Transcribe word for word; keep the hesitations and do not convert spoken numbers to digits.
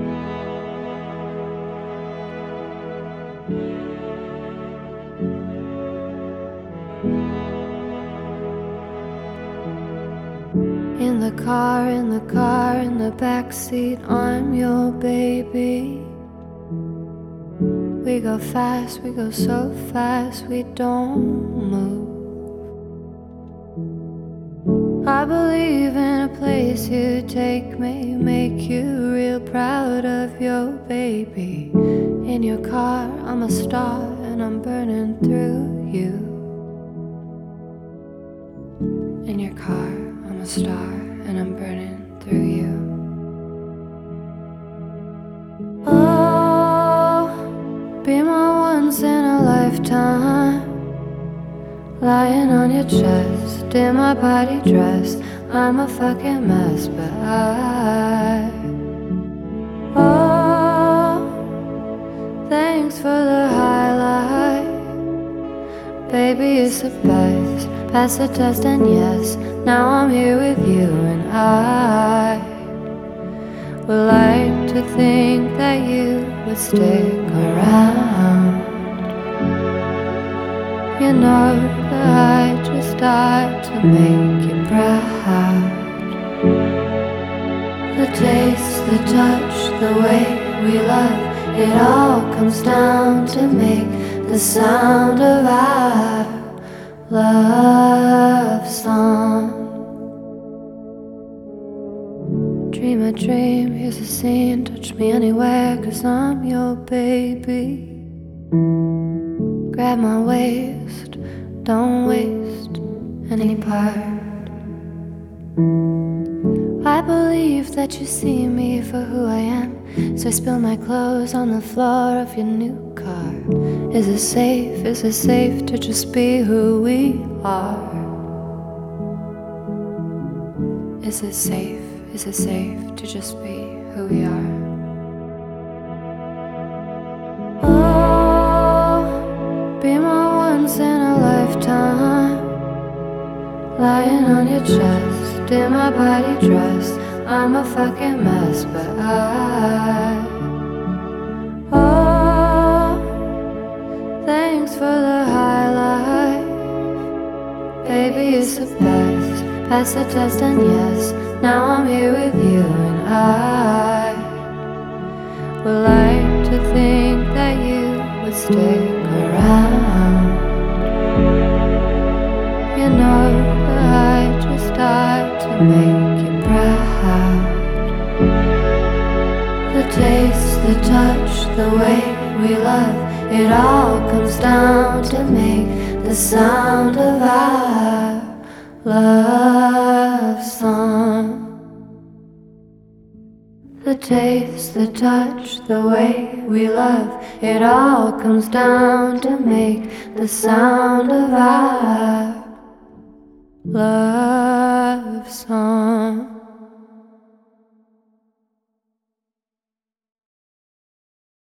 In the car, in the car, in the backseat, I'm your baby. We go fast, we go so fast, we don't move. I believe in a place you take me, make you real proud of your baby. In your car, I'm a star and I'm burning through you. In your car, I'm a star and I'm burning through you. Oh, be my once in a lifetime. Lying on your chest, in my party dress, I'm a fucking mess, but I Oh, thanks for the highlight. Baby, it's the best. Pass the test and yes, now I'm here with you. And I would like to think that you would stick around. You know that I just died to make you proud. The taste, the touch, the way we love, it all comes down to make the sound of our love song. Dream a dream, here's a scene, touch me anywhere, 'cause I'm your baby. Grab my waist, don't waste any part. I believe that you see me for who I am, so I spill my clothes on the floor of your new car. Is it safe, is it safe to just be who we are? Is it safe, is it safe to just be who we are? Oh, be my once in a lifetime. Lying on your chest, in my body dress, I'm a fucking mess, but I Oh, thanks for the highlight. Baby, it's the best. Pass the test and yes, now I'm here with you. And I would like to think that you would stick around. You know that I just died to make you proud. The taste, the touch, the way we love, it all comes down to make the sound of our love song. The taste, the touch, the way we love, it all comes down to make the sound of our love song.